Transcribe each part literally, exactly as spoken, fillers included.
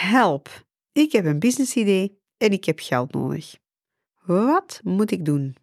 Help, ik heb een businessidee en ik heb geld nodig. Wat moet ik doen?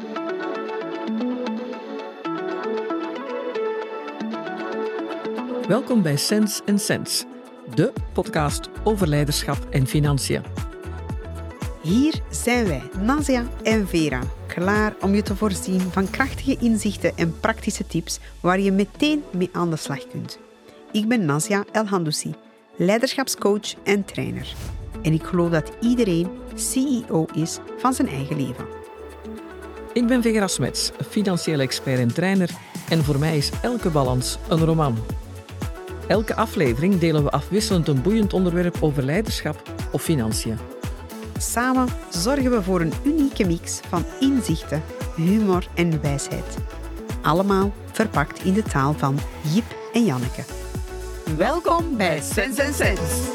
Welkom bij Sense and Sense, de podcast over leiderschap en financiën. Hier zijn wij, Nazia en Vera, klaar om je te voorzien van krachtige inzichten en praktische tips waar je meteen mee aan de slag kunt. Ik ben Nazia El-Handoussi, leiderschapscoach en trainer. En ik geloof dat iedereen C E O is van zijn eigen leven. Ik ben Vera Smets, financieel expert en trainer en voor mij is elke balans een roman. Elke aflevering delen we afwisselend een boeiend onderwerp over leiderschap of financiën. Samen zorgen we voor een unieke mix van inzichten, humor en wijsheid. Allemaal verpakt in de taal van Jip en Janneke. Welkom bij Sense and Sense.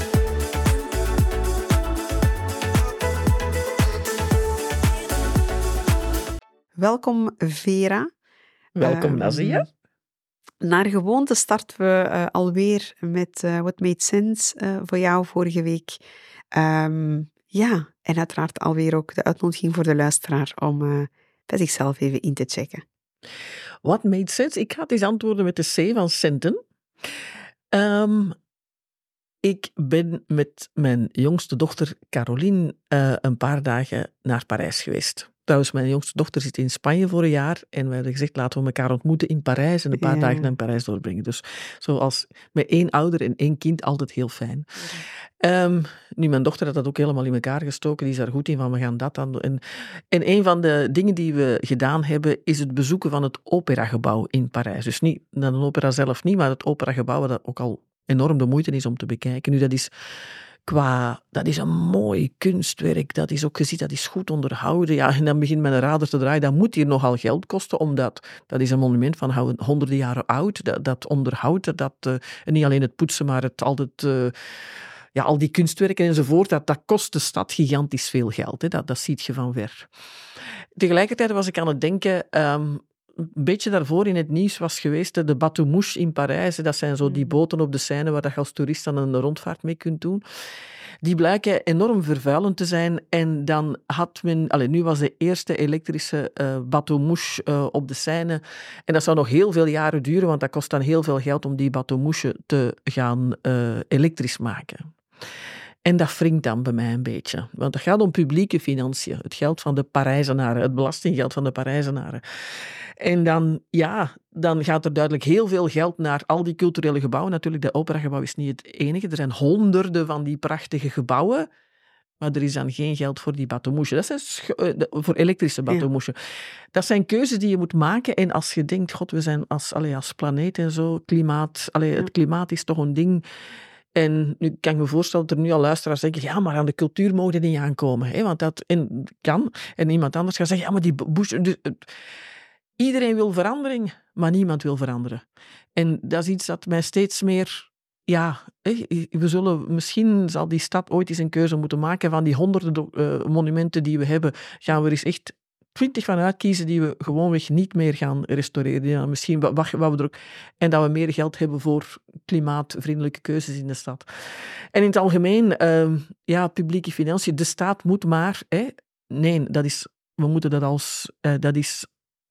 Welkom Vera. Welkom Um, Nazia. Naar gewoonte starten we uh, alweer met uh, What Made Sense uh, voor jou vorige week. Um, ja, en uiteraard alweer ook de uitnodiging voor de luisteraar om uh, bij zichzelf even in te checken. What made sense? Ik ga het eens antwoorden met de C van centen. Um, ik ben met mijn jongste dochter Caroline uh, een paar dagen naar Parijs geweest. Trouwens, mijn jongste dochter zit in Spanje voor een jaar en we hebben gezegd, laten we elkaar ontmoeten in Parijs en een paar Ja. dagen in Parijs doorbrengen. Dus zoals met één ouder en één kind, altijd heel fijn. Ja. Um, nu, mijn dochter had dat ook helemaal in elkaar gestoken, die is daar goed in van, we gaan dat dan doen. En, en een van de dingen die we gedaan hebben, is het bezoeken van het operagebouw in Parijs. Dus niet naar een opera zelf niet, maar het operagebouw, dat ook al enorm de moeite is om te bekijken. Nu, dat is... Qua, dat is een mooi kunstwerk, dat is ook gezien, dat is goed onderhouden. Ja, en dan begint met een radar te draaien, dat moet hier nogal geld kosten, omdat dat is een monument van honderden jaren oud. Dat, dat onderhoudt, dat, uh, en niet alleen het poetsen, maar het altijd, uh, ja, al die kunstwerken enzovoort, dat, dat kost de stad gigantisch veel geld. Hè. Dat, dat ziet je van ver. Tegelijkertijd was ik aan het denken... Um, een beetje daarvoor in het nieuws was geweest, de Bateau Mouche in Parijs. Dat zijn zo die boten op de Seine waar je als toerist dan een rondvaart mee kunt doen. Die blijken enorm vervuilend te zijn. En dan had men... Allez, nu was de eerste elektrische uh, Bateau Mouche uh, op de Seine. En dat zou nog heel veel jaren duren, want dat kost dan heel veel geld om die Bateau Mouche te gaan uh, elektrisch maken. En dat wringt dan bij mij een beetje. Want het gaat om publieke financiën. Het geld van de Parijzenaren, het belastinggeld van de Parijzenaren. En dan, ja, dan gaat er duidelijk heel veel geld naar al die culturele gebouwen. Natuurlijk, dat operagebouw is niet het enige. Er zijn honderden van die prachtige gebouwen. Maar er is dan geen geld voor die Bateau Mouche. Dat is voor elektrische Bateau Mouche. Ja. Dat zijn keuzes die je moet maken. En als je denkt, god, we zijn als, allee, als planeet en zo, klimaat, allee, ja. Het klimaat is toch een ding... En nu kan ik me voorstellen dat er nu al luisteraars zeggen, ja, maar aan de cultuur mogen niet aankomen. Hè, want dat en, kan. En iemand anders gaat zeggen, ja, maar die Bush... Dus, iedereen wil verandering, maar niemand wil veranderen. En dat is iets dat mij steeds meer... Ja, we zullen... Misschien zal die stad ooit eens een keuze moeten maken van die honderden uh, monumenten die we hebben. Gaan we er eens echt... twintig van uitkiezen die we gewoonweg niet meer gaan restaureren. Ja, misschien wat, wat we er ook... En dat we meer geld hebben voor klimaatvriendelijke keuzes in de stad. En in het algemeen, uh, ja, publieke financiën, de staat moet maar... Hè, nee, dat is, we moeten dat als... Uh, dat is...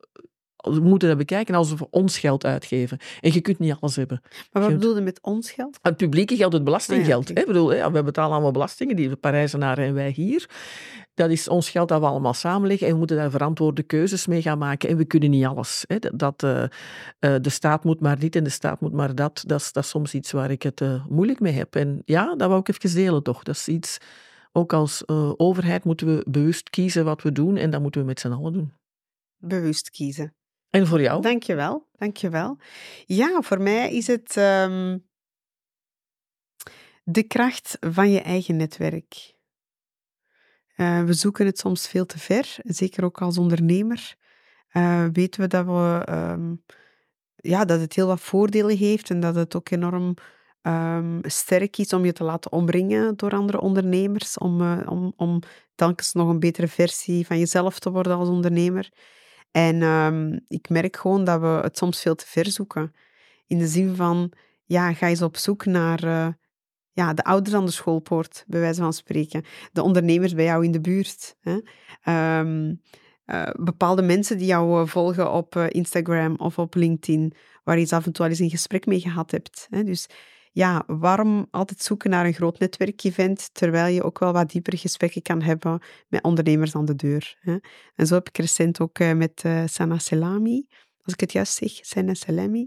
We moeten dat bekijken als we ons geld uitgeven. En je kunt niet alles hebben. Maar wat bedoel je met ons geld? Het publieke geld, het belastinggeld. Ah, ja, hè? Bedoel, hè? We betalen allemaal belastingen, die de Parijzenaren en wij hier. Dat is ons geld dat we allemaal samenleggen en we moeten daar verantwoorde keuzes mee gaan maken. En we kunnen niet alles. Hè? Dat uh, uh, de staat moet maar dit en de staat moet maar dat. Dat is, dat is soms iets waar ik het uh, moeilijk mee heb. En ja, dat wou ik even delen toch. Dat is iets, ook als uh, overheid moeten we bewust kiezen wat we doen en dat moeten we met z'n allen doen. Bewust kiezen. En voor jou? Dankjewel, dankjewel. Ja, voor mij is het um, de kracht van je eigen netwerk. Uh, we zoeken het soms veel te ver, zeker ook als ondernemer. Uh, weten we dat, we, um, ja, dat het heel wat voordelen heeft en dat het ook enorm um, sterk is om je te laten omringen door andere ondernemers, om, uh, om, om telkens nog een betere versie van jezelf te worden als ondernemer. En um, ik merk gewoon dat we het soms veel te ver zoeken. In de zin van, ja, ga eens op zoek naar uh, ja, de ouders aan de schoolpoort, bij wijze van spreken. De ondernemers bij jou in de buurt. Hè? Um, uh, bepaalde mensen die jou uh, volgen op uh, Instagram of op LinkedIn, waar je eens af en toe al eens een gesprek mee gehad hebt. Hè? Dus ja, waarom altijd zoeken naar een groot netwerkevent, terwijl je ook wel wat diepere gesprekken kan hebben met ondernemers aan de deur. Hè? En zo heb ik recent ook uh, met uh, Sana Selami, als ik het juist zeg, Sana Selami,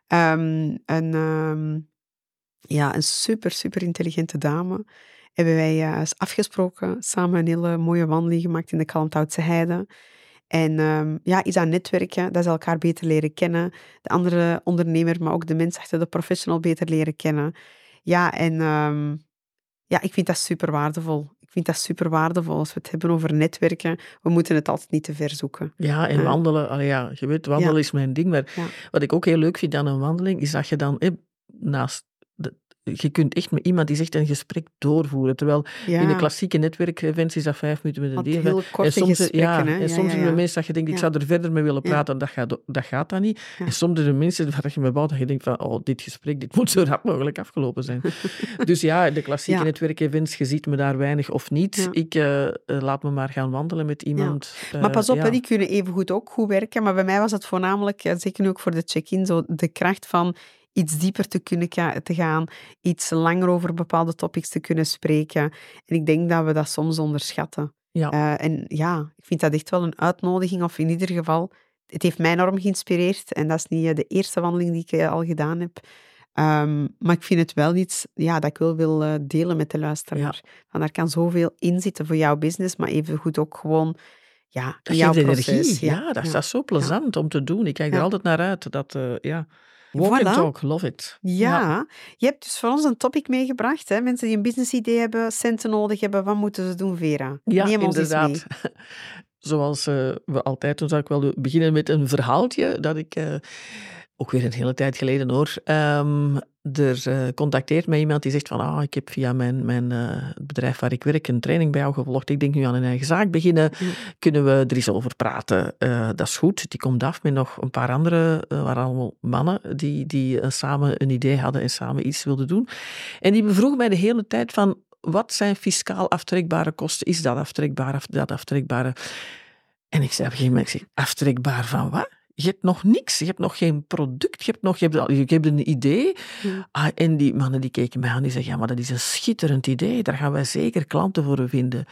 um, een... Um, Ja, een super, super intelligente dame. Hebben wij uh, afgesproken, samen een hele mooie wandeling gemaakt in de Kalmthoutse Heide. En um, ja, is aan netwerken, dat ze elkaar beter leren kennen. De andere ondernemer, maar ook de mens achter de professional beter leren kennen. Ja, en um, ja, ik vind dat super waardevol. Ik vind dat super waardevol als we het hebben over netwerken. We moeten het altijd niet te ver zoeken. Ja, en uh, wandelen. Allee, ja, je weet, wandelen ja. is mijn ding. Maar ja. wat ik ook heel leuk vind aan een wandeling, is dat je dan eh, naast... De, je kunt echt met iemand die zegt een gesprek doorvoeren. Terwijl Ja. in de klassieke netwerkevents is dat vijf minuten met een Want deel. heel korte en soms, gesprekken, ja, hè? en Ja, soms ja, zijn er ja. mensen dat je denkt, ik Ja. zou er verder mee willen Ja. praten. Dat gaat, dat gaat dan niet. Ja. En soms zijn er mensen waar je mee bouwt dat je denkt van, oh, dit gesprek, dit moet zo rap mogelijk afgelopen zijn. Dus ja, de klassieke Ja. netwerkevents, je ziet me daar weinig of niet. Ja. Ik uh, laat me maar gaan wandelen met iemand. Ja. Maar pas op, uh, hè, ja. die kunnen evengoed ook goed werken. Maar bij mij was het voornamelijk, ja, zeker nu ook voor de check-in, zo de kracht van iets dieper te kunnen ka- te gaan, iets langer over bepaalde topics te kunnen spreken. En ik denk dat we dat soms onderschatten. Ja. Uh, en ja, ik vind dat echt wel een uitnodiging, of in ieder geval, het heeft mij enorm geïnspireerd. En dat is niet uh, de eerste wandeling die ik uh, al gedaan heb. Um, maar ik vind het wel iets ja, dat ik wel wil uh, delen met de luisteraar. Ja. Want daar kan zoveel in zitten voor jouw business, maar evengoed ook gewoon ja, dat jouw geeft proces. energie. Ja, Ja, dat is ja. zo plezant ja. om te doen. Ik kijk ja. er altijd naar uit. Dat, uh, ja. Walk Voilà. and talk, love it. Ja. ja, je hebt dus voor ons een topic meegebracht. Hè? Mensen die een businessidee hebben, centen nodig hebben, wat moeten ze doen, Vera? Ja, Neem ons inderdaad. eens mee. Zoals uh, we altijd doen, zou ik wel beginnen met een verhaaltje dat ik... Uh, ook weer een hele tijd geleden hoor, um, er uh, contacteert mij iemand die zegt van, ah, ik heb via mijn, mijn uh, het bedrijf waar ik werk een training bij jou gevolgd. Ik denk nu aan een eigen zaak beginnen. Mm. Kunnen we er eens over praten? Uh, dat is goed. Die komt af met nog een paar andere, uh, waren allemaal mannen die, die uh, samen een idee hadden en samen iets wilden doen. En die bevroeg mij de hele tijd van, wat zijn fiscaal aftrekbare kosten? Is dat aftrekbaar of dat aftrekbare? En ik zei op een gegeven moment, ik zeg, aftrekbaar van wat? Je hebt nog niks, je hebt nog geen product, je hebt, nog, je hebt, je hebt een idee. Ja. Ah, en die mannen die keken mij aan, die zeggen, ja, maar dat is een schitterend idee, daar gaan wij zeker klanten voor vinden.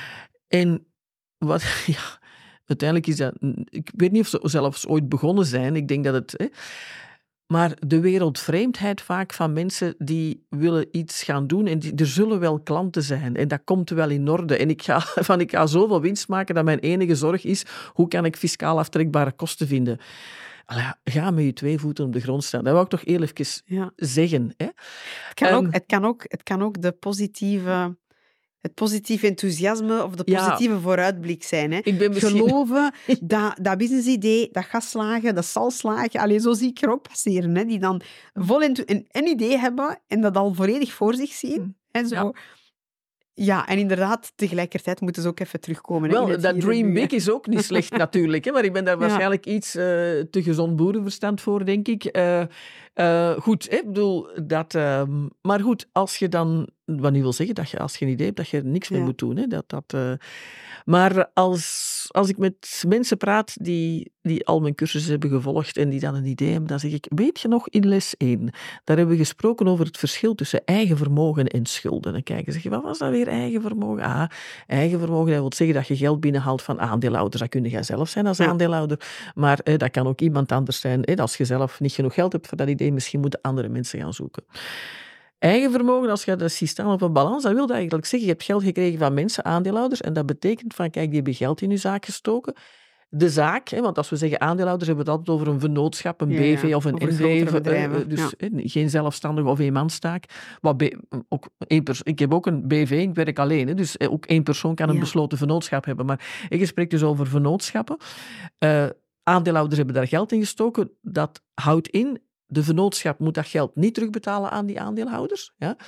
En wat, ja, uiteindelijk is dat, ik weet niet of ze zelfs ooit begonnen zijn, ik denk dat het... Hè, maar de wereldvreemdheid vaak van mensen die willen iets gaan doen en die, er zullen wel klanten zijn en dat komt wel in orde. En ik ga, van, ik ga zoveel winst maken dat mijn enige zorg is, hoe kan ik fiscaal aftrekbare kosten vinden? Allee, ga met je twee voeten op de grond staan. Dat wou ik toch heel even ja. zeggen. Hè? Het, kan um, ook, het, kan ook, het kan ook de positieve... Het positieve enthousiasme of de positieve ja. vooruitblik zijn. Hè? Ik ben misschien... Geloven dat dat businessidee, dat gaat slagen, dat zal slagen. Allee, zo zie ik er ook passeren. Hè? Die dan vol een, een idee hebben en dat al volledig voor zich zien. En zo. Ja. Ja, en inderdaad, tegelijkertijd moeten ze ook even terugkomen. Wel, hè, dat dream big is ook niet slecht natuurlijk. Hè, maar ik ben daar waarschijnlijk ja. iets uh, te gezond boerenverstand voor, denk ik. Uh, uh, goed, hè, bedoel, dat... Uh, maar goed, als je dan... Wat niet wil zeggen, dat je als je een idee hebt, dat je er niks mee ja. moet doen. Hè, dat, dat, uh, maar als, als ik met mensen praat die, die al mijn cursussen hebben gevolgd en die dan een idee hebben, dan zeg ik, weet je nog, in les één, daar hebben we gesproken over het verschil tussen eigen vermogen en schulden. Dan kijken ze, wat was dat weer, eigen vermogen? Ah, eigen vermogen, dat wil zeggen dat je geld binnenhaalt van aandeelhouders. Dat kun je zelf zijn als ja. aandeelhouder, maar eh, dat kan ook iemand anders zijn. Eh, als je zelf niet genoeg geld hebt voor dat idee, misschien moeten andere mensen gaan zoeken. Eigen vermogen, als je dat ziet staan op een balans, dat wil eigenlijk zeggen, je hebt geld gekregen van mensen, aandeelhouders, en dat betekent van, kijk, die hebben geld in je zaak gestoken. De zaak, hè, want als we zeggen aandeelhouders, hebben we het altijd over een vennootschap, een ja, B V ja, of een N V, uh, dus ja. eh, geen zelfstandige of eenmanstaak. Wat B, ook één pers- ik heb ook een B V, ik werk alleen, hè, dus ook één persoon kan een ja. besloten vennootschap hebben. Maar ik spreek dus over vennootschappen. Uh, aandeelhouders hebben daar geld in gestoken, dat houdt in, de vennootschap moet dat geld niet terugbetalen aan die aandeelhouders. Ja?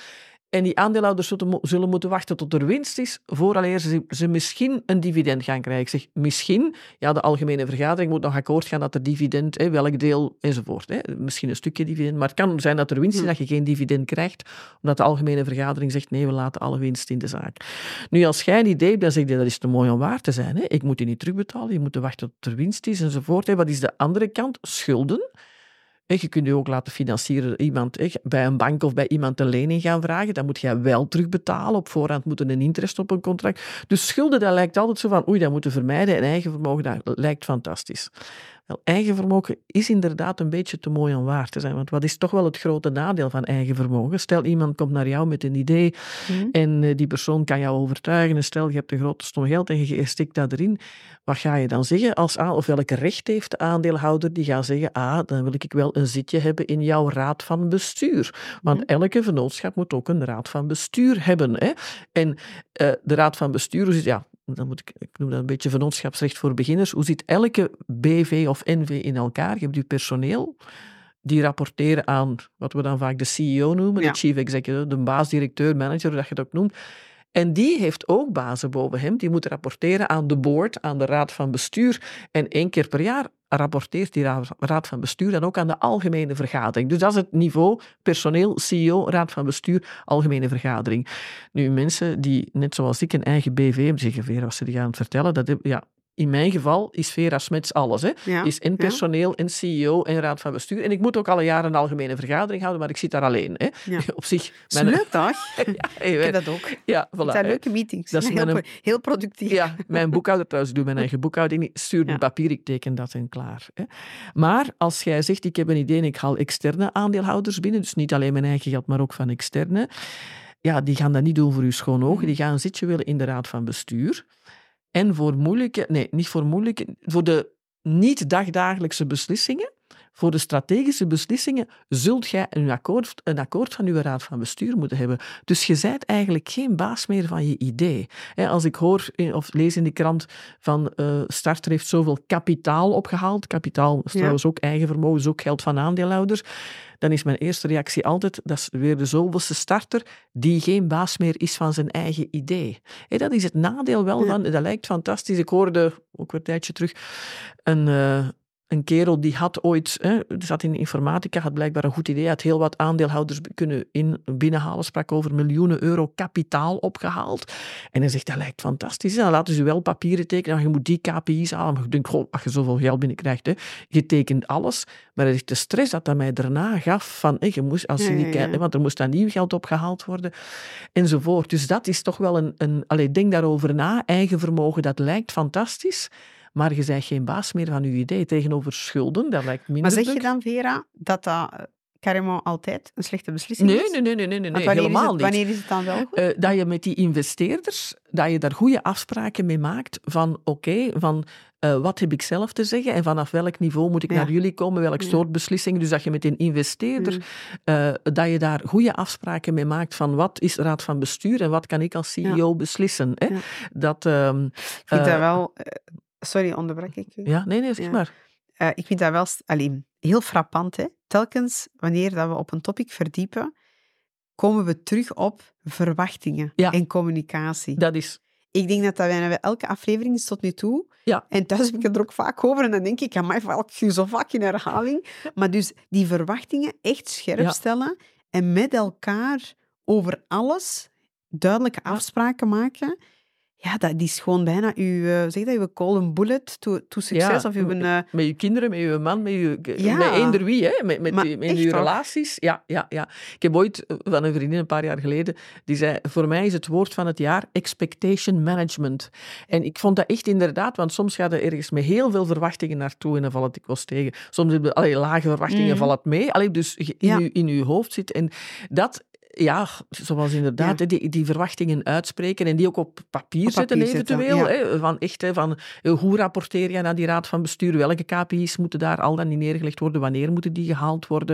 En die aandeelhouders zullen, zullen moeten wachten tot er winst is, vooraleer ze, ze misschien een dividend gaan krijgen. Ik zeg misschien, ja, de algemene vergadering moet nog akkoord gaan dat er dividend, hè, welk deel, enzovoort. Hè. Misschien een stukje dividend, maar het kan zijn dat er winst is, dat je geen dividend krijgt, omdat de algemene vergadering zegt, nee, we laten alle winst in de zaak. Nu, als jij een idee hebt, dan zeg je, dat is te mooi om waar te zijn. Hè. Ik moet die niet terugbetalen, je moet wachten tot er winst is, enzovoort. Hè. Wat is de andere kant? Schulden. Je kunt je ook laten financieren iemand, bij een bank of bij iemand een lening gaan vragen. Dan moet je wel terugbetalen. Op voorhand moet er een interest op een contract. Dus schulden, dat lijkt altijd zo van, oei, dat moeten vermijden. En eigen vermogen, dat lijkt fantastisch. Wel, eigen vermogen is inderdaad een beetje te mooi om waar te zijn. Want wat is toch wel het grote nadeel van eigen vermogen? Stel, iemand komt naar jou met een idee mm. en uh, die persoon kan jou overtuigen. En stel, je hebt een grote stom geld en je stikt dat erin. Wat ga je dan zeggen? Als aan, of welk recht heeft de aandeelhouder? Die gaat zeggen, ah, dan wil ik wel een zitje hebben in jouw raad van bestuur. Want mm. elke vennootschap moet ook een raad van bestuur hebben. Hè? En uh, de raad van bestuur is, ja, dan moet ik, ik noem dat een beetje vennootschapsrecht voor beginners. Hoe zit elke B V of N V in elkaar? Je hebt je personeel, die rapporteren aan wat we dan vaak de C E O noemen, ja. de chief executive, de baas, directeur, manager, hoe dat je het ook noemt. En die heeft ook bazen boven hem. Die moet rapporteren aan de board, aan de raad van bestuur. En één keer per jaar rapporteert die raad van bestuur dan ook aan de algemene vergadering. Dus dat is het niveau personeel, C E O, raad van bestuur, algemene vergadering. Nu, mensen die, net zoals ik, een eigen B V hebben, zeggen, Vera, wat ze die gaan het vertellen, dat, ja, in mijn geval is Vera Smets alles. Hè. Ja, is en personeel, ja. en C E O, en raad van bestuur. En ik moet ook alle jaren een algemene vergadering houden, maar ik zit daar alleen. Hè. Ja. Op zich. Dat is leuk, toch? Ja, hey, ik heb dat ook. Ja, voilà. Het zijn leuke meetings. Dat is heel, mijn, heel productief. Ja, mijn boekhouder thuis doet mijn eigen boekhouding. Stuur een ja. papier, ik teken dat en klaar. Hè. Maar als jij zegt, ik heb een idee en ik haal externe aandeelhouders binnen, dus niet alleen mijn eigen geld, maar ook van externe, ja, die gaan dat niet doen voor uw schoon ogen. Die gaan een zitje willen in de raad van bestuur. En voor moeilijke, nee, niet voor moeilijke, voor de niet-dagdagelijkse beslissingen, voor de strategische beslissingen, zult jij een akkoord, een akkoord van uw raad van bestuur moeten hebben. Dus je bent eigenlijk geen baas meer van je idee. Als ik hoor of lees in de krant van uh, Starter heeft zoveel kapitaal opgehaald, kapitaal is trouwens ja. ook eigen vermogen, is ook geld van aandeelhouders, dan is mijn eerste reactie altijd, dat is weer de zoveelste starter, die geen baas meer is van zijn eigen idee. Hey, dat is het nadeel wel, ja. van, dat lijkt fantastisch. Ik hoorde, ook een tijdje terug, een... Uh, Een kerel die had ooit, hè, zat in informatica, had blijkbaar een goed idee, had heel wat aandeelhouders kunnen in, binnenhalen, sprak over miljoenen euro kapitaal opgehaald. En hij zegt, dat lijkt fantastisch. Dan laten ze wel papieren tekenen, maar je moet die K P I's halen. Maar je denkt, goh, als je zoveel geld binnenkrijgt, hè, je tekent alles. Maar hij zegt, de stress dat dat mij daarna gaf, van, hè, je moest, als je niet, ja, ja. want er moest dan nieuw geld opgehaald worden, enzovoort. Dus dat is toch wel een, een allee, denk daarover na, eigen vermogen, dat lijkt fantastisch. Maar je bent geen baas meer van je idee. Tegenover schulden, dat lijkt minder. Maar zeg druk. je dan, Vera, dat dat carrément altijd een slechte beslissing nee, is? Nee, nee, nee, nee, nee, nee wanneer helemaal is het, niet. Wanneer is het dan wel goed? Uh, dat je met die investeerders, dat je daar goede afspraken mee maakt van oké, okay, van uh, wat heb ik zelf te zeggen en vanaf welk niveau moet ik ja. naar jullie komen, welk ja. soort beslissingen. Dus dat je met een investeerder, ja. uh, dat je daar goede afspraken mee maakt van wat is raad van bestuur en wat kan ik als C E O ja. beslissen. Hè? Ja. Dat, um, ik vind uh, dat wel... Uh, Sorry, onderbrak ik u? Ja, nee, nee, zeg ja. maar. Uh, ik vind dat wel allee, heel frappant. Hè? Telkens wanneer dat we op een topic verdiepen, komen we terug op verwachtingen ja. en communicatie. Dat is... Ik denk dat dat bijna bij elke aflevering is tot nu toe. Ja. En thuis heb ik het er ook vaak over. En dan denk ik, amai, val ik zo vaak in herhaling. Maar dus die verwachtingen echt scherp ja. stellen en met elkaar over alles duidelijke afspraken maken... Ja, dat is gewoon bijna uw, zeg dat, uw golden bullet to, to succes. Ja, of uw, uh... met je kinderen, met je man, met, je, ja. met eender wie, hè? met, met, maar die, met je relaties. Ja, ja, ja. Ik heb ooit van een vriendin een paar jaar geleden, die zei, voor mij is het woord van het jaar expectation management. En ik vond dat echt inderdaad, want soms gaat er ergens met heel veel verwachtingen naartoe en dan valt het dikwijls tegen. Soms hebben we lage verwachtingen, mm. valt het mee. Allee, dus in, ja. uw, in uw hoofd zit. En dat... Ja, zoals inderdaad, ja. die, die verwachtingen uitspreken en die ook op papier, op zetten papier eventueel. Zetten, ja. hè, van echt, hè, van, hoe rapporteer je naar die raad van bestuur? Welke K P I's moeten daar al dan niet neergelegd worden? Wanneer moeten die gehaald worden?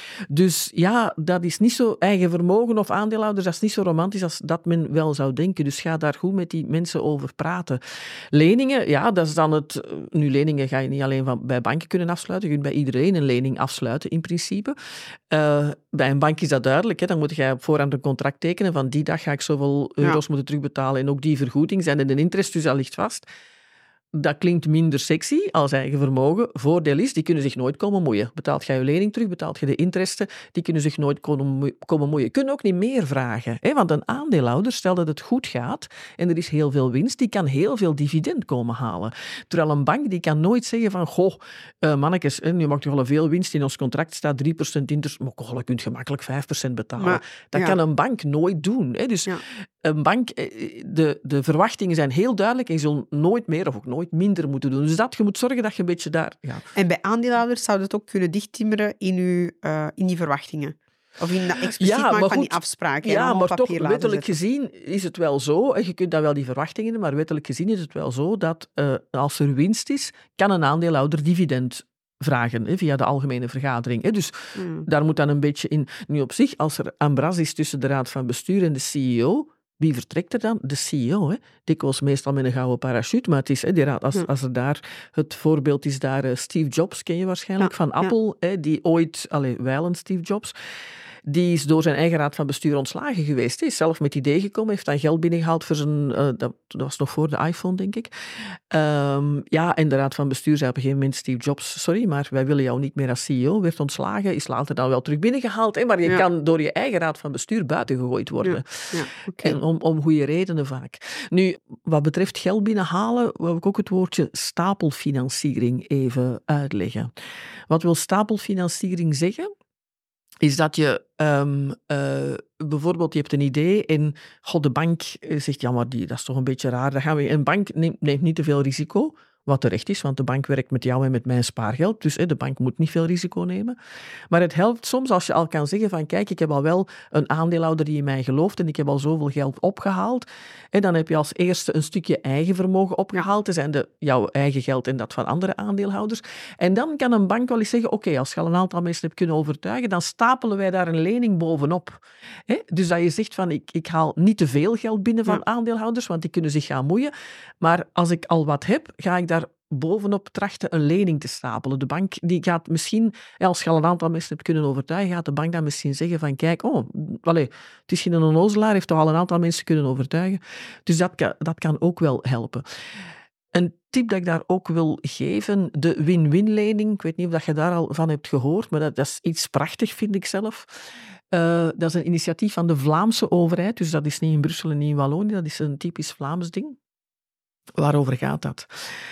Dus ja, dat is niet zo eigen vermogen of aandeelhouders, dat is niet zo romantisch als dat men wel zou denken. Dus ga daar goed met die mensen over praten. Leningen, ja, dat is dan het... Nu, leningen ga je niet alleen van, bij banken kunnen afsluiten. Je kunt bij iedereen een lening afsluiten, in principe. Uh, bij een bank is dat duidelijk, hè, dan moet je jij op voorhand een contract tekenen van die dag ga ik zoveel euro's ja. moeten terugbetalen en ook die vergoeding zijn en de interest, dus dat ligt vast. Dat klinkt minder sexy als eigen vermogen. Voordeel is, die kunnen zich nooit komen moeien. Betaalt jij je lening terug, betaalt je de interesten, die kunnen zich nooit komen moeien. Je kunt ook niet meer vragen. Hè? Want een aandeelhouder, stel dat het goed gaat en er is heel veel winst, die kan heel veel dividend komen halen. Terwijl een bank, die kan nooit zeggen van, goh, uh, mannetjes, nu maakt toch wel veel winst, in ons contract staat drie procent interest, maar goh, je kunt gemakkelijk vijf procent betalen. Maar, dat ja. kan een bank nooit doen. Hè? Dus ja. een bank, de, de verwachtingen zijn heel duidelijk en je zult nooit meer of ook nooit minder moeten doen. Dus dat, je moet zorgen dat je een beetje daar... Ja. En bij aandeelhouders zou je het ook kunnen dichttimmeren in, uw, uh, in die verwachtingen? Of in dat expliciet ja, maken van die afspraken? Ja, maar toch, wettelijk gezien is het wel zo, en je kunt dan wel die verwachtingen, maar wettelijk gezien is het wel zo dat uh, als er winst is, kan een aandeelhouder dividend vragen, hè, via de algemene vergadering. Hè. Dus hmm. daar moet dan een beetje in... Nu op zich, als er ambras is tussen de raad van bestuur en de C E O... Wie vertrekt er dan? De C E O. Hè? Dikwijls meestal met een gouden parachute, maar het is, hè, die raad, als, ja. als er daar... Het voorbeeld is daar uh, Steve Jobs, ken je waarschijnlijk, ja. van Apple, ja. hè, die ooit... Allee, wijlen Steve Jobs... Die is door zijn eigen raad van bestuur ontslagen geweest. Hij is zelf met het idee gekomen, heeft dan geld binnengehaald voor zijn... Uh, dat, dat was nog voor de iPhone, denk ik. Um, ja, en de raad van bestuur zei op een gegeven moment, Steve Jobs, sorry, maar wij willen jou niet meer als C E O. Werd ontslagen, is later dan wel terug binnengehaald. Hè, maar je ja. kan door je eigen raad van bestuur buiten gegooid worden. Ja. Ja, okay. En om, om goede redenen vaak. Nu, wat betreft geld binnenhalen, wil ik ook het woordje stapelfinanciering even uitleggen. Wat wil stapelfinanciering zeggen? Is dat je um, uh, bijvoorbeeld, je hebt een idee en god, de bank zegt, ja, maar die, dat is toch een beetje raar. Dan gaan we, een bank neemt, neemt niet te veel risico, wat terecht is, want de bank werkt met jou en met mijn spaargeld, dus hè, de bank moet niet veel risico nemen. Maar het helpt soms als je al kan zeggen van, kijk, ik heb al wel een aandeelhouder die in mij gelooft en ik heb al zoveel geld opgehaald. En dan heb je als eerste een stukje eigen vermogen opgehaald, dat zijn de, jouw eigen geld en dat van andere aandeelhouders. En dan kan een bank wel eens zeggen, oké, okay, als je al een aantal mensen hebt kunnen overtuigen, dan stapelen wij daar een lening bovenop. Hè? Dus dat je zegt van, ik, ik haal niet te veel geld binnen van ja. aandeelhouders, want die kunnen zich gaan moeien. Maar als ik al wat heb, ga ik daar bovenop trachten een lening te stapelen. De bank die gaat misschien, als je al een aantal mensen hebt kunnen overtuigen, gaat de bank dan misschien zeggen van, kijk, oh, allez, het is geen onnozelaar, heeft toch al een aantal mensen kunnen overtuigen. Dus dat kan, dat kan ook wel helpen. Een tip dat ik daar ook wil geven, de win-win-lening. Ik weet niet of je daar al van hebt gehoord, maar dat, dat is iets prachtig, vind ik zelf. Uh, dat is een initiatief van de Vlaamse overheid, dus dat is niet in Brussel en niet in Wallonië, dat is een typisch Vlaams ding. Waarover gaat dat?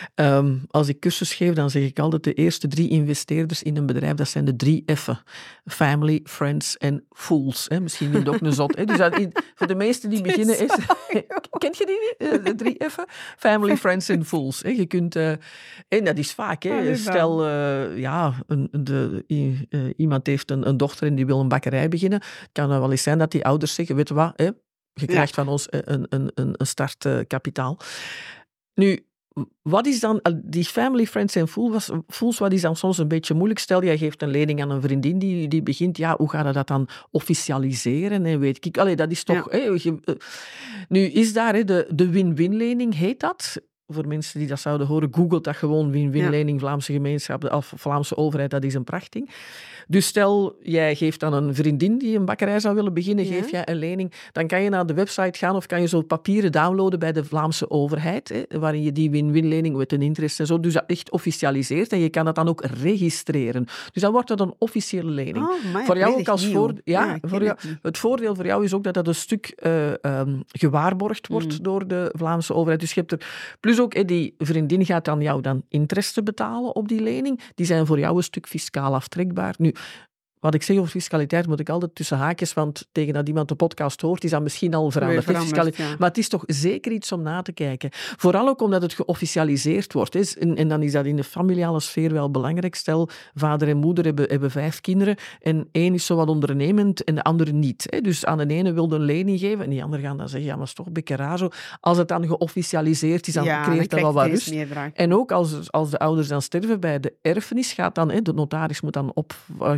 Um, als ik cursus geef, dan zeg ik altijd de eerste drie investeerders in een bedrijf, dat zijn de drie F'en. Family, friends en fools. Hè? Misschien niet ook een zot. Hè? Dus dat, voor de meesten die beginnen is... Kent je die niet? De drie F'en? Family, friends en fools. Hè? Je kunt... Uh, en dat is vaak. Hè? Stel, uh, ja, een, de, uh, iemand heeft een, een dochter en die wil een bakkerij beginnen. Het kan wel eens zijn dat die ouders zeggen, weet je wat, hè? Je krijgt ja. van ons een, een, een, een startkapitaal. Nu, wat is dan, die family, friends en fools, fools, wat is dan soms een beetje moeilijk? Stel, jij geeft een lening aan een vriendin die, die begint, ja, hoe ga je dat dan officialiseren? En weet ik, allee, dat is toch... Ja. Hé, je, uh, nu is daar, hé, de, de win-win-lening, heet dat. Voor mensen die dat zouden horen, googelt dat gewoon, win-win-lening, ja. Vlaamse gemeenschap, of Vlaamse overheid, dat is een prachting. Dus stel, jij geeft aan een vriendin die een bakkerij zou willen beginnen, ja. geef jij een lening, dan kan je naar de website gaan of kan je zo papieren downloaden bij de Vlaamse overheid, hè, waarin je die win-win-lening met een interest en zo, dus dat echt officialiseert en je kan dat dan ook registreren. Dus dan wordt dat een officiële lening. Oh, maar, voor jou ook als voordeel, ja, ja voor jou, het voordeel voor jou is ook dat dat een stuk uh, um, gewaarborgd wordt mm. door de Vlaamse overheid. Dus je hebt er, plus ook, hè, die vriendin gaat dan jou dan interesten betalen op die lening, die zijn voor jou een stuk fiscaal aftrekbaar. Nu, wat ik zeg over fiscaliteit moet ik altijd tussen haakjes, want tegen dat iemand de podcast hoort, is dat misschien al veranderd. veranderd ja. Maar het is toch zeker iets om na te kijken. Vooral ook omdat het geofficialiseerd wordt. Hè. En, en dan is dat in de familiale sfeer wel belangrijk. Stel, vader en moeder hebben, hebben vijf kinderen en één is zo wat ondernemend en de andere niet. Hè. Dus aan de ene wil een lening geven en die andere gaan dan zeggen, ja, maar het is toch een beetje raar zo. Als het dan geofficialiseerd is, dan ja, creëert dat wel wat rust. En ook als, als de ouders dan sterven bij de erfenis, gaat dan, hè, de notaris moet dan op gaan zien wat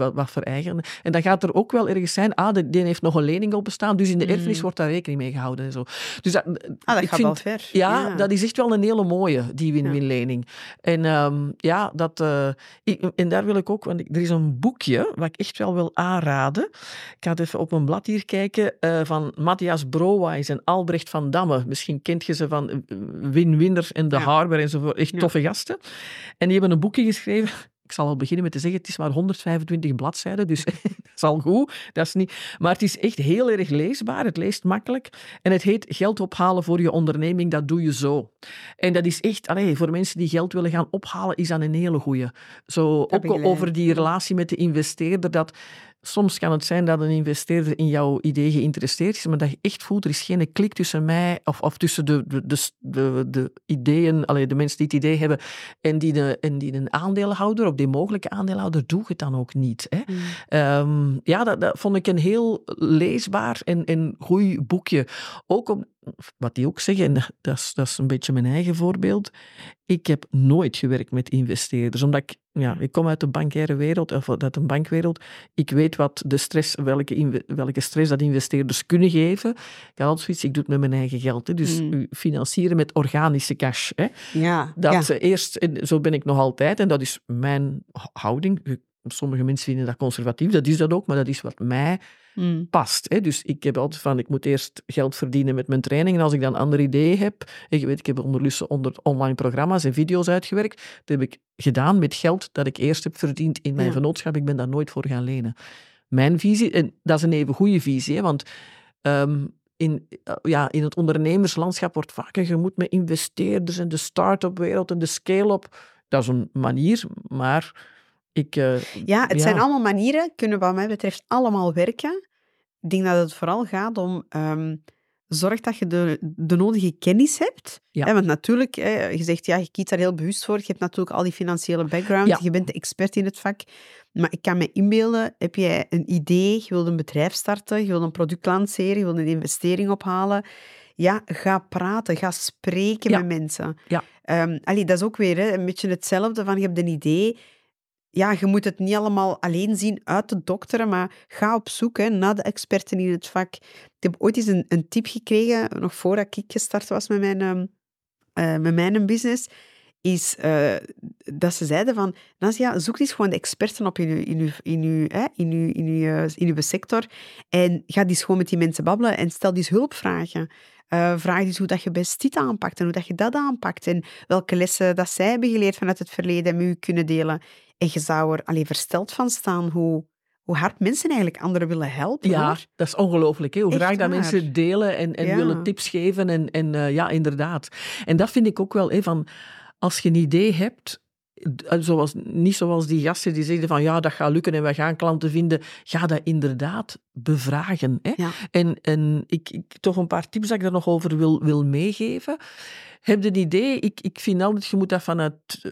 wat, wat vereigenen. En dan gaat er ook wel ergens zijn, ah, die, die heeft nog een lening openstaan, dus in de erfenis mm. wordt daar rekening mee gehouden en zo. Dus dat, ah, dat ik gaat vind, wel ver. Ja, Ja, dat is echt wel een hele mooie, die win-win lening. En um, ja, dat... Uh, ik, en daar wil ik ook... Want er is een boekje, wat ik echt wel wil aanraden. Ik ga even op een blad hier kijken, uh, van Matthias Browijs en Albrecht van Damme. Misschien kent je ze van Win-Winners en De ja. Harbor enzovoort. Echt ja. toffe gasten. En die hebben een boekje geschreven... Ik zal al beginnen met te zeggen, het is maar honderdvijfentwintig bladzijden, dus dat is al goed. Dat is niet... Maar het is echt heel erg leesbaar, het leest makkelijk. En het heet Geld ophalen voor je onderneming, dat doe je zo. En dat is echt, allee, voor mensen die geld willen gaan ophalen, is dat een hele goeie. Zo, ook over die relatie met de investeerder, dat... Soms kan het zijn dat een investeerder in jouw idee geïnteresseerd is, maar dat je echt voelt, er is geen klik tussen mij of, of tussen de, de, de, de, de ideeën, allee, de mensen die het idee hebben en die, de, en die een aandeelhouder of die mogelijke aandeelhouder, doe het dan ook niet. Hè? Mm. Um, ja, dat, dat vond ik een heel leesbaar en, en goed boekje. Ook om, wat die ook zeggen, en dat is, dat is een beetje mijn eigen voorbeeld, ik heb nooit gewerkt met investeerders, omdat ik, ja, ik kom uit de bankaire wereld, of uit de bankwereld. Ik weet wat de stress, welke, welke stress dat investeerders kunnen geven. Ik had altijd zoiets, ik doe het met mijn eigen geld. Hè. Dus mm. financieren met organische cash. Hè. Ja, dat ja. Eerst, zo ben ik nog altijd, en dat is mijn houding. Sommige mensen vinden dat conservatief, dat is dat ook, maar dat is wat mij mm. past. Hè. Dus ik heb altijd van, ik moet eerst geld verdienen met mijn training, en als ik dan andere ideeën heb, en je weet, ik heb ondertussen honderd online programma's en video's uitgewerkt, dat heb ik gedaan met geld dat ik eerst heb verdiend in mijn ja. vennootschap. Ik ben daar nooit voor gaan lenen. Mijn visie, en dat is een even goede visie, hè, want um, in, uh, ja, in het ondernemerslandschap wordt vaker, je moet met investeerders en de start-up wereld en de scale-up, dat is een manier, maar... Ik, uh, ja, het ja. zijn allemaal manieren, kunnen wat mij betreft allemaal werken. Ik denk dat het vooral gaat om... Um, zorg dat je de, de nodige kennis hebt. Ja. Hè, want natuurlijk, hè, je zegt, ja, je kiest daar heel bewust voor. Je hebt natuurlijk al die financiële background. Ja. Je bent de expert in het vak. Maar ik kan me inbeelden, heb jij een idee, je wilt een bedrijf starten, je wilt een product lanceren, je wilt een investering ophalen. Ja, ga praten, ga spreken ja. met mensen. Ja. Um, allee, dat is ook weer hè, een beetje hetzelfde van, je hebt een idee... Ja, je moet het niet allemaal alleen zien uit de dokteren, maar ga op zoek hè, naar de experten in het vak. Ik heb ooit eens een, een tip gekregen, nog voordat ik gestart was met mijn, um, uh, met mijn business, is uh, dat ze zeiden van, Nazia, zoek eens gewoon de experten op in je, in je, in je, hè, in je, in je, in je sector en ga eens gewoon met die mensen babbelen en stel eens hulpvragen. Uh, vraag eens hoe dat je best dit aanpakt en hoe dat je dat aanpakt en welke lessen dat zij hebben geleerd vanuit het verleden en met u kunnen delen. En je zou er alleen versteld van staan hoe, hoe hard mensen eigenlijk anderen willen helpen. Ja, hoor. Dat is ongelooflijk. Hè? Hoe Echt graag dat waar. mensen delen en, en ja. willen tips geven. En, en uh, ja, inderdaad. En dat vind ik ook wel, hè, van, als je een idee hebt, zoals, niet zoals die gasten die zeggen van ja, dat gaat lukken en we gaan klanten vinden, ga dat inderdaad bevragen. Hè? Ja. En, en ik, ik toch een paar tips dat ik daar nog over wil, wil meegeven. Heb je een idee? Ik, ik vind altijd, je moet dat vanuit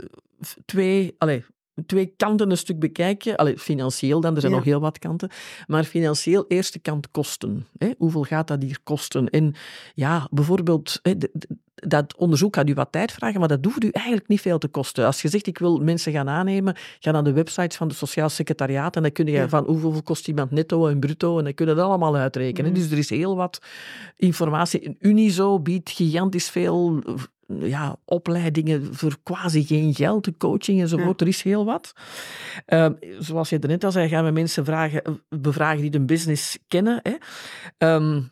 twee... Allez, twee kanten een stuk bekijken. Allee, financieel dan, er zijn ja. nog heel wat kanten. Maar financieel, eerste kant kosten. Hè? Hoeveel gaat dat hier kosten? En ja, bijvoorbeeld, hè, de, de, dat onderzoek gaat u wat tijd vragen, maar dat hoeft u eigenlijk niet veel te kosten. Als je zegt, ik wil mensen gaan aannemen, ga naar de websites van de Sociaal Secretariaat en dan kun je ja. van hoeveel kost iemand netto en bruto en dan kun je dat allemaal uitrekenen. Mm. Dus er is heel wat informatie. Unizo biedt gigantisch veel... ja, opleidingen voor quasi geen geld, de coaching enzovoort, ja. er is heel wat. Uh, zoals je er net al zei, gaan we mensen vragen, bevragen die de business kennen. Hè. Um,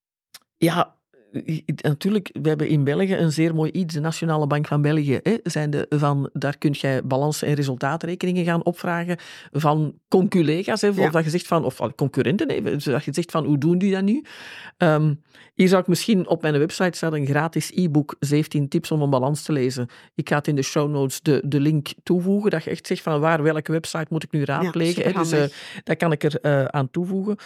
ja, natuurlijk, we hebben in België een zeer mooi iets, de Nationale Bank van België. Hè, zijn de, van, daar kun je balansen en resultaatrekeningen gaan opvragen van conculega's, hè, ja. of dat je zegt van, of concurrenten, hè, dat je zegt van, hoe doen die dat nu? Um, hier zou ik misschien op mijn website staan een gratis e-book, zeventien tips om een balans te lezen. Ik ga het in de show notes de, de link toevoegen, dat je echt zegt van waar, welke website moet ik nu raadplegen. Ja, hè, dus uh, dat kan ik er uh, aan toevoegen.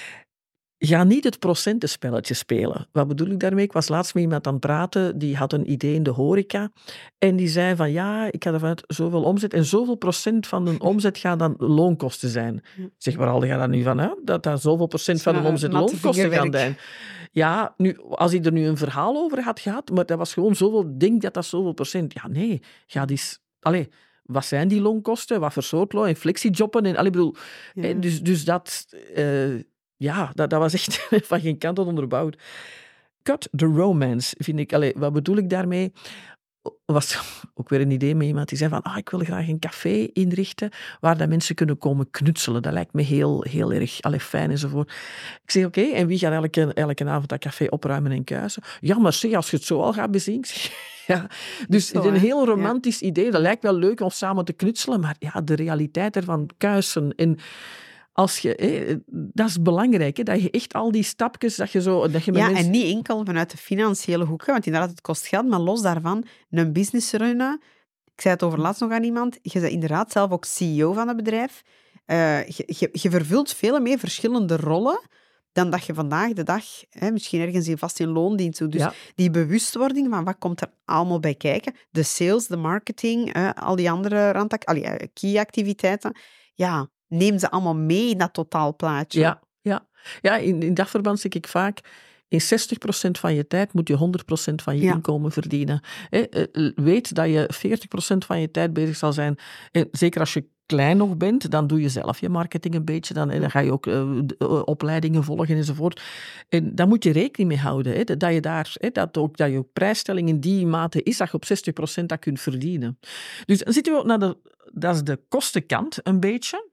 Ga niet het procentenspelletje spelen. Wat bedoel ik daarmee? Ik was laatst met iemand aan het praten, die had een idee in de horeca en die zei van ja, ik ga er vanuit zoveel omzet en zoveel procent van de omzet gaat dan loonkosten zijn. Zeg, waar haalde je dat nu van? Hè? Dat dat zoveel procent van de omzet loonkosten gaan zijn. Ja, nu, als hij er nu een verhaal over had gehad, maar dat was gewoon zoveel, denk dat dat zoveel procent. Ja, nee, ga eens... Allee, wat zijn die loonkosten, wat voor soort loon, en flexijobben. En, allee, bedoel, Ja. hè, dus, dus dat, uh, ja, dat, dat was echt van geen kant tot onderbouwd. Cut the romance, vind ik. Allee, wat bedoel ik daarmee? Was ook weer een idee met iemand die zei van ah, ik wil graag een café inrichten waar dat mensen kunnen komen knutselen. Dat lijkt me heel, heel erg allee, fijn enzovoort. Ik zeg oké, okay, en wie gaat elke, elke avond dat café opruimen en kuisen? Ja, maar zeg, als je het zo al gaat bezien. Ja. Dus het is een heel romantisch ja. idee. Dat lijkt wel leuk om samen te knutselen, maar ja, de realiteit ervan kuisen en als je, hé, dat is belangrijk, hé, dat je echt al die stapjes, dat je zo... Dat je met ja, mensen... en niet enkel vanuit de financiële hoek, want inderdaad, het kost geld, maar los daarvan, een business runnen. Ik zei het over laatst nog aan iemand, je bent inderdaad zelf ook C E O van het bedrijf. Uh, je, je, je vervult veel meer verschillende rollen dan dat je vandaag de dag, hè, misschien ergens in vast in loondienst doet. Dus ja. die bewustwording van wat komt er allemaal bij kijken, de sales, de marketing, uh, al die andere randtak, al die uh, key-activiteiten, ja... neem ze allemaal mee in dat totaalplaatje. Ja, ja. ja in, in dat verband zeg ik vaak, in zestig procent van je tijd moet je honderd procent van je ja. inkomen verdienen. He, weet dat je veertig procent van je tijd bezig zal zijn, en zeker als je klein nog bent, dan doe je zelf je marketing een beetje, dan, en dan ga je ook uh, opleidingen volgen enzovoort. En daar moet je rekening mee houden, he, dat je daar, he, dat ook, dat je ook prijsstelling in die mate is, dat je op zestig procent dat kunt verdienen. Dus dan zitten we ook naar de, dat is de kostenkant een beetje.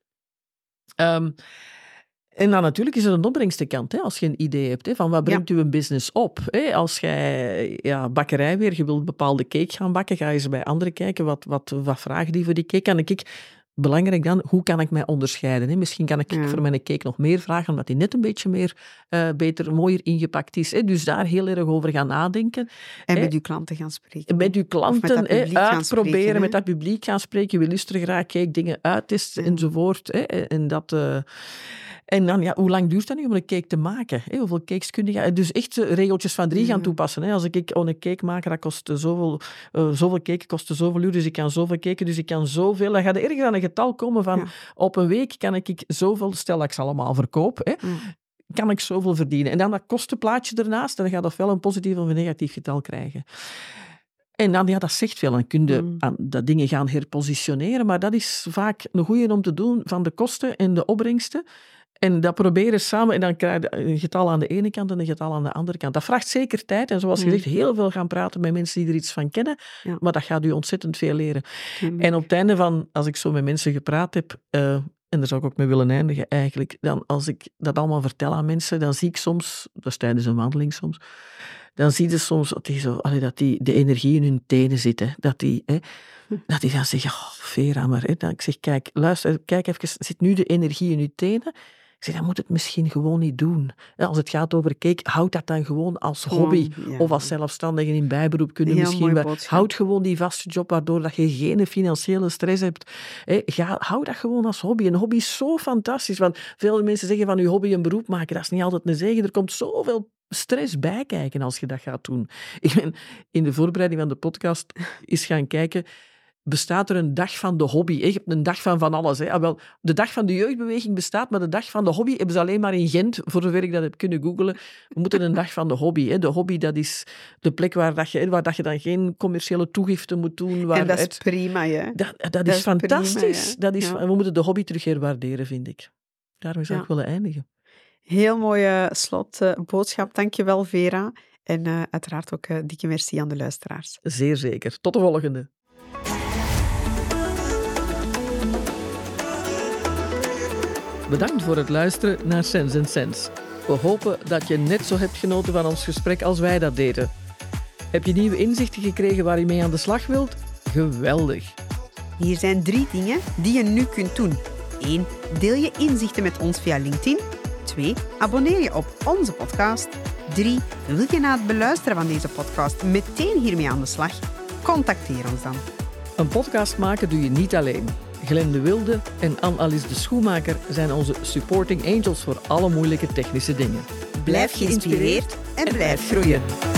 Um, en dan natuurlijk is er een opbrengstenkant, hè, als je een idee hebt, hè, van wat brengt ja. uw business op. Hè? Als jij ja, bakkerij weer, je wilt een bepaalde cake gaan bakken, ga je eens bij anderen kijken, wat, wat, wat vragen die voor die cake? Kan ik, belangrijk dan, hoe kan ik mij onderscheiden? Hè? Misschien kan ik ja. voor mijn cake nog meer vragen, omdat die net een beetje meer, uh, beter, mooier ingepakt is. Hè? Dus daar heel erg over gaan nadenken. En hè? met uw klanten gaan spreken. Met uw klanten hè, uitproberen, spreken, met dat publiek gaan spreken. Je wil luisteren graag, kijk, dingen uittesten ja. enzovoort. Hè? En dat... Uh, En dan, ja, hoe lang duurt dat nu om een cake te maken? Hè? Hoeveel cakes kun je... Dus echt regeltjes van drie ja. gaan toepassen. Hè? Als ik een cake maak, dat kost zoveel... Uh, zoveel cake kost zoveel uur, dus ik kan zoveel caken, dus ik kan zoveel... Dan gaat er ergens aan een getal komen van... Ja. Op een week kan ik zoveel... Stel dat ik ze allemaal verkoop, hè? Ja. kan ik zoveel verdienen. En dan dat kostenplaatje ernaast, dan gaat dat wel een positief of een negatief getal krijgen. En dan, ja, dat zegt veel. Dan kun je mm. aan dat dingen gaan herpositioneren, maar dat is vaak een goeie om te doen van de kosten en de opbrengsten. En dat proberen samen, en dan krijg je een getal aan de ene kant en een getal aan de andere kant. Dat vraagt zeker tijd. En zoals gezegd, mm. heel veel gaan praten met mensen die er iets van kennen. Ja. Maar dat gaat u ontzettend veel leren. Mm. En op het einde van, als ik zo met mensen gepraat heb, uh, en daar zou ik ook mee willen eindigen eigenlijk, dan als ik dat allemaal vertel aan mensen, dan zie ik soms, dat is tijdens een wandeling soms, dan zie je soms dat die, zo, allee, dat die de energie in hun tenen zit. Hè. Dat die... Hè, dat die dan zeggen, oh, Vera, maar... Hè. Dan ik zeg, kijk, luister, kijk even, zit nu de energie in je tenen? Ik zeg, dan moet het misschien gewoon niet doen. Als het gaat over cake, houd dat dan gewoon als hobby. Ja. Of als zelfstandige in bijberoep kunnen misschien wel. Houd gewoon die vaste job, waardoor dat je geen financiële stress hebt. He, ga, hou dat gewoon als hobby. Een hobby is zo fantastisch. Want veel mensen zeggen van je hobby een beroep maken. Dat is niet altijd een zegen. Er komt zoveel stress bij kijken als je dat gaat doen. Ik ben in de voorbereiding van de podcast eens gaan kijken... Bestaat er een dag van de hobby? Je hebt een dag van van alles. Hè. Wel, de dag van de jeugdbeweging bestaat, maar de dag van de hobby hebben ze alleen maar in Gent, voor zover ik dat heb kunnen googlen. We moeten een dag van de hobby. Hè. De hobby, dat is de plek waar, dat je, waar dat je dan geen commerciële toegifte moet doen. Waar en dat is het, prima, hè? Dat, dat, dat is, is fantastisch. Prima, dat is, ja. We moeten de hobby terug herwaarderen, vind ik. Daarmee zou ja. ik willen eindigen. Heel mooie slotboodschap. Dank je wel, Vera. En uh, uiteraard ook uh, dikke merci aan de luisteraars. Zeer zeker. Tot de volgende. Bedankt voor het luisteren naar Sense and Sense. We hopen dat je net zo hebt genoten van ons gesprek als wij dat deden. Heb je nieuwe inzichten gekregen waar je mee aan de slag wilt? Geweldig! Hier zijn drie dingen die je nu kunt doen. één. Deel je inzichten met ons via LinkedIn. twee. Abonneer je op onze podcast. drie. Wil je na het beluisteren van deze podcast meteen hiermee aan de slag? Contacteer ons dan. Een podcast maken doe je niet alleen. Glenn de Wilde en Anne-Alice de Schoenmaker zijn onze supporting angels voor alle moeilijke technische dingen. Blijf geïnspireerd en blijf groeien.